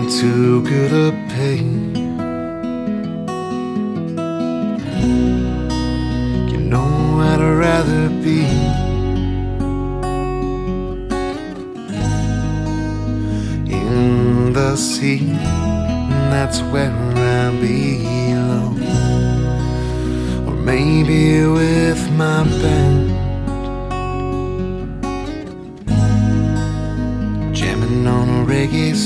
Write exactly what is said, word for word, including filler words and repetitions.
too good a pain. You know I'd rather be in the sea, that's where I belong. Or maybe with my band